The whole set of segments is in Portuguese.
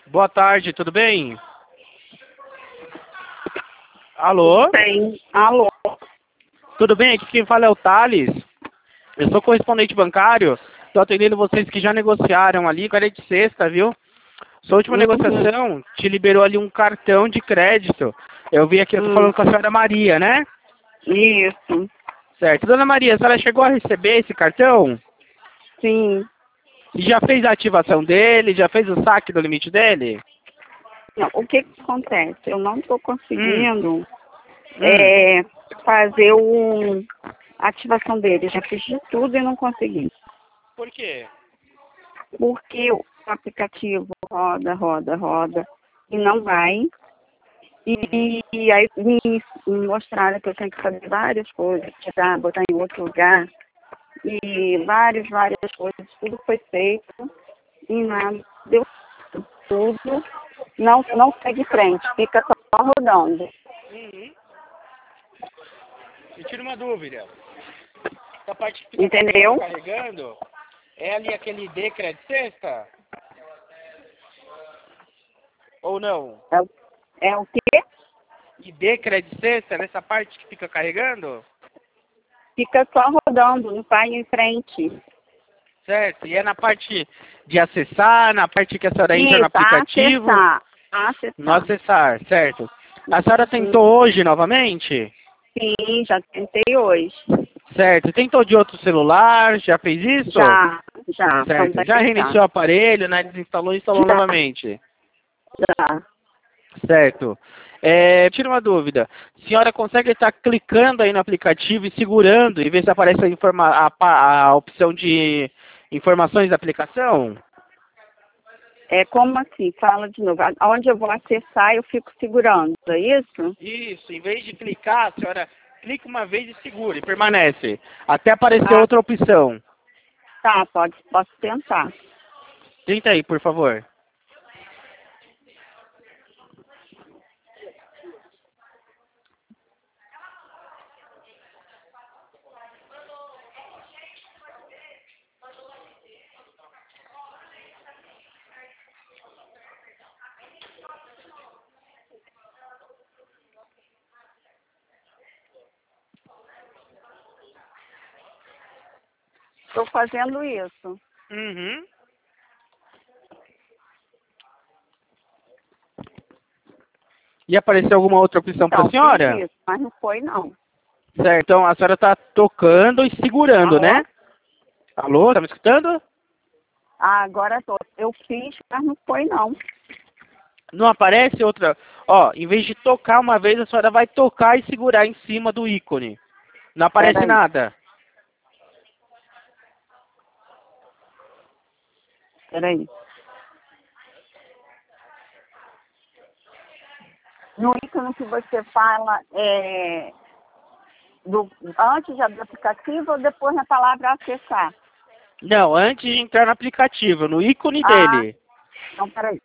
Boa tarde, tudo bem? Alô? Bem, alô? Tudo bem? Aqui quem fala é o Thales. Eu sou correspondente bancário. Estou atendendo vocês que já negociaram ali, agora é de sexta, viu? Sua última negociação te liberou ali um cartão de crédito. Eu vi aqui, eu tô falando com a senhora Maria, né? Isso, Certo. Dona Maria, a senhora chegou a receber esse cartão? sim. E já fez a ativação dele? Já fez o saque do limite dele? Não, o que que acontece? Eu não estou conseguindo Hum. fazer a ativação dele. Já fiz de tudo e não consegui. Por quê? Porque o aplicativo roda e não vai. E aí me mostraram que eu tenho que fazer várias coisas, tirar, botar em outro lugar. E várias coisas. Tudo foi feito e nada deu certo. Tudo não segue frente, fica só rodando. Uhum. Me tira uma dúvida. Essa parte que fica Entendeu? carregando, é ali aquele D crédito sexta? Ou não? É o quê? E D crédito sexta, nessa parte que fica carregando? Fica só rodando, não vai em frente. Certo. E é na parte de acessar, na parte que a senhora entra no Isso, aplicativo, no acessar. acessar, certo? A senhora tentou hoje novamente? Sim, já tentei hoje. Certo. Tentou de outro celular? Já fez isso? Já, vamos Certo. Já acessar. reiniciou o aparelho, né? Desinstalou e instalou Já, novamente. já. Certo. Tira uma dúvida. A senhora consegue estar clicando aí no aplicativo e segurando e ver se aparece a opção de informações da aplicação? É como assim? Fala de novo. Onde eu vou acessar, eu fico segurando, é isso? Isso. Em vez de clicar, a senhora clica uma vez e segura e permanece. Até aparecer Ah, outra opção. tá, posso tentar. Tenta aí, por favor. Estou fazendo isso. Uhum. E apareceu alguma outra opção para a Então, fiz senhora? isso, mas não foi não. Certo. Então a senhora está tocando e segurando, Alô? né? Alô, tá me escutando? Ah, agora tô. Eu fiz, mas não foi não. Não aparece outra. Ó, em vez de tocar uma vez, a senhora vai tocar e segurar em cima do ícone. Não aparece Peraí, nada. peraí. No ícone que você fala, antes do aplicativo ou depois na palavra acessar? Não, antes de entrar no aplicativo, no ícone Ah, dele. então peraí.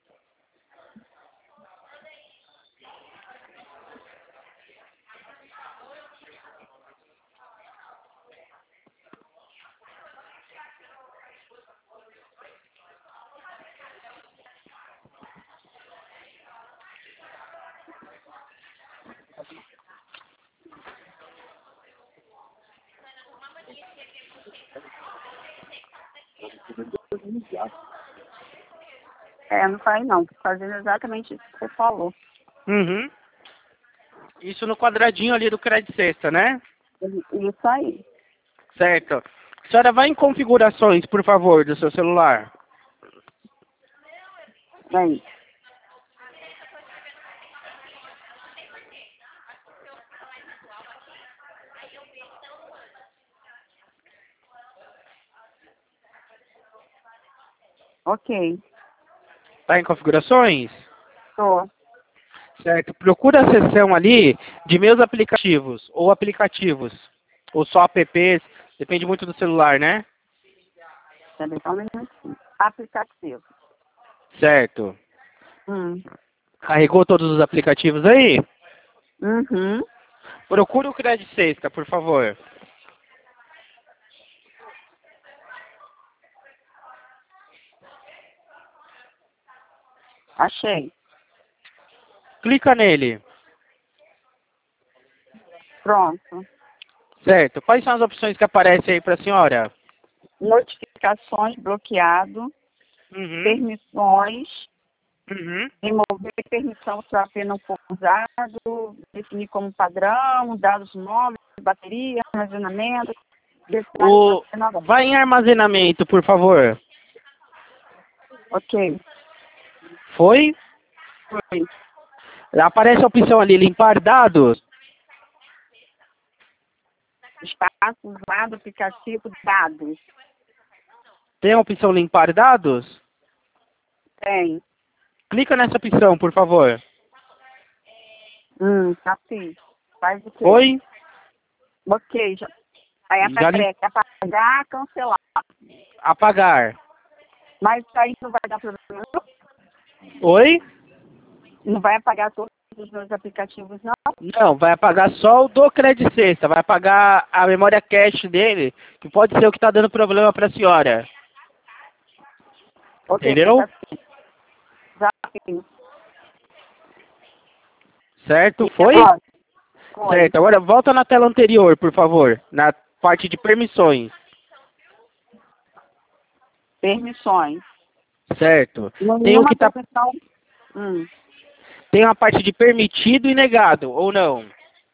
Não faz não. Tô fazendo exatamente isso que você falou. Uhum. Isso no quadradinho ali do crédito sexta, né? Isso aí. Certo. A senhora vai em configurações, por favor, do seu celular. Bem, ok. Tá em configurações? Tô. Certo. Procura a seção ali de meus aplicativos, ou aplicativos, ou só apps, depende muito do celular, né? Peraí, só um minutinho. Aplicativo. Certo. Hum. Carregou todos os aplicativos aí? Uhum. Procura o Crédito Sexta, por favor. Achei. Clica nele. Pronto. Certo. Quais são as opções que aparecem aí para a senhora? Notificações bloqueado. Uhum. Permissões. Uhum. Remover permissão se o AP não for usado. Definir como padrão. Dados móveis, bateria, armazenamento. Vai em armazenamento, por favor. Ok. Foi? Foi. Aparece a opção ali, limpar dados. Espaço usado, aplicativo, dados. Tem a opção limpar dados? Tem. Clica nessa opção, por favor. Tá sim. Faz o quê? Foi? Ok. Aí Já aparece apagar, cancelar. apagar. Mas isso aí não vai dar problema, não? Oi? Não vai apagar todos os meus aplicativos, não? Não, vai apagar só o do Credit Sexta. Vai apagar a memória cache dele, que pode ser o que está dando problema para a senhora. Ok, Entendeu? tá sim. Já sim. Certo? E Foi? agora? Foi. Certo. Agora volta na tela anterior, por favor. Na parte de permissões. Permissões. Certo. Tem o Nenhuma que tá. permissão. Tem a parte de permitido e negado, ou não?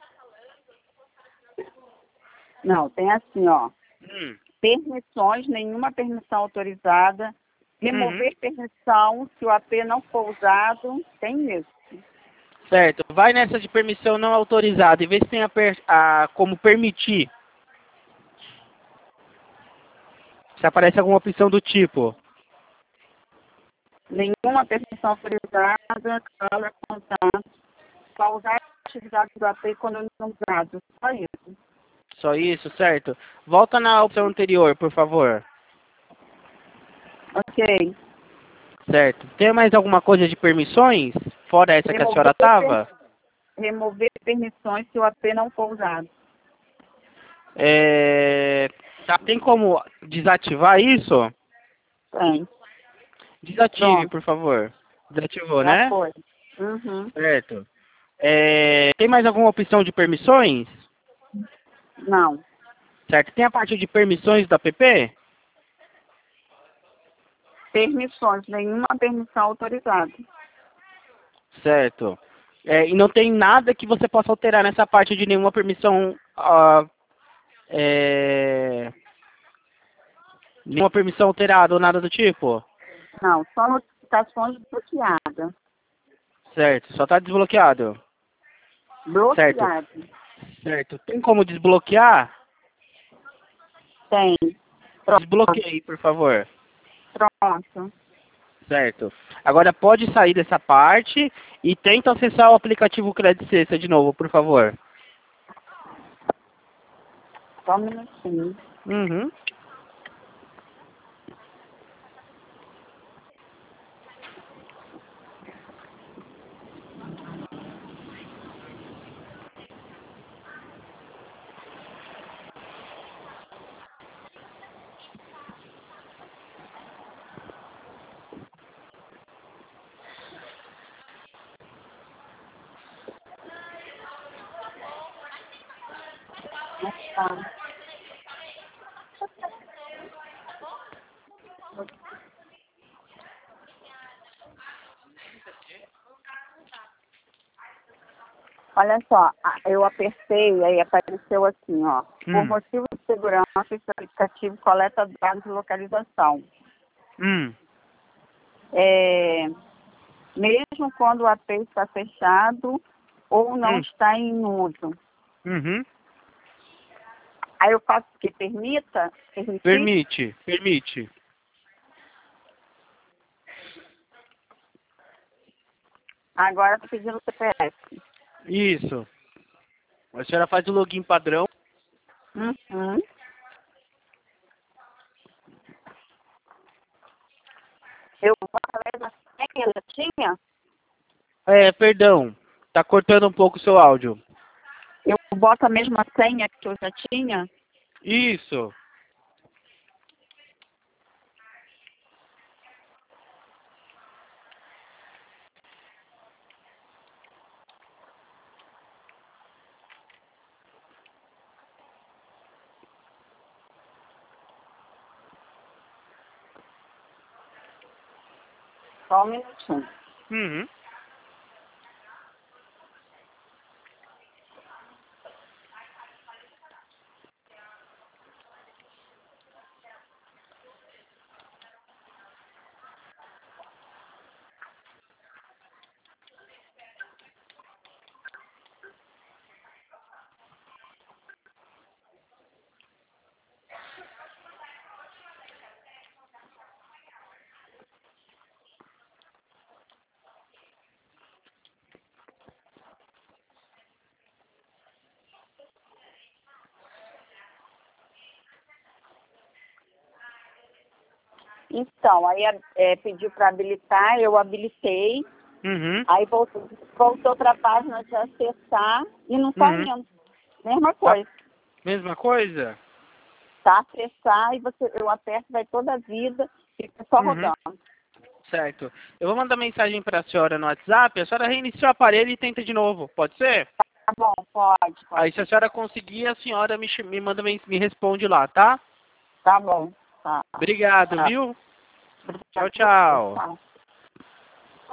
Não, tem assim, ó. Hum. Permissões, nenhuma permissão autorizada. Remover permissão se o AP não for usado. Tem isso. Certo. Vai nessa de permissão não autorizada e vê se tem como permitir. Se aparece alguma opção do tipo. Nenhuma permissão autorizada, câmera, contato. Só usar atividades do AP quando não usado. Só isso. Só isso, certo? Volta na opção anterior, por favor. Ok. Certo. Tem mais alguma coisa de permissões? Fora essa que a senhora estava? Remover permissões se o AP não for usado. Tem como desativar isso? Tem. Desative, Pronto. por favor. Desativou, Já né? foi. Certo. Tem mais alguma opção de permissões? Não. Certo. Tem a parte de permissões do app? Permissões. Nenhuma permissão autorizada. Certo. E não tem nada que você possa alterar nessa parte de nenhuma permissão. Nenhuma permissão alterada ou nada do tipo? Não. Só notificações bloqueadas. Certo. Só está desbloqueado. Certo. Bloqueado. Certo. Tem como desbloquear? Tem. Pronto. Desbloqueie, por favor. Pronto. Certo. Agora pode sair dessa parte e tenta acessar o aplicativo Credit Sexta de novo, por favor. Só um minutinho. Uhum. Tá. Olha só, eu apertei, aí apareceu assim, ó. Por motivo de segurança, esse aplicativo coleta dados de localização. Mesmo quando o AP está fechado ou não está em uso. Uhum. Aí eu faço o quê? Permita? Permitir? Permite. Agora estou pedindo o CPF. Isso. A senhora faz o login padrão. Uhum. Eu vou através da senha da tinha? Perdão. Tá cortando um pouco o seu áudio. Eu boto a mesma senha que eu já tinha? Isso. Só um minutinho. Uhum. Então, aí pediu para habilitar, eu habilitei. Uhum. Aí voltou para a página de acessar e não está Uhum. indo. Mesma coisa. Mesma coisa? Tá, acessar e eu aperto, vai toda a vida, fica só Uhum. rodando. Certo. Eu vou mandar mensagem para a senhora no WhatsApp, a senhora reinicia o aparelho e tenta de novo, pode ser? Tá bom, pode. Aí se a senhora conseguir, a senhora me manda, me responde lá, tá? Tá bom. Tá. Obrigado, Tá. viu? Tchau, tchau. Tá.